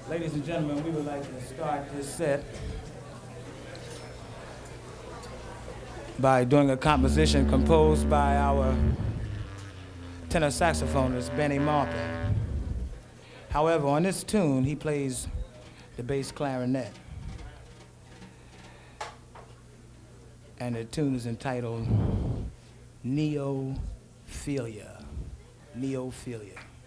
Ladies and gentlemen, we would like to start this set by doing a composition composed by our tenor saxophonist, Benny Maupin. However, on this tune, he plays the bass clarinet. And the tune is entitled Neophilia. Neophilia.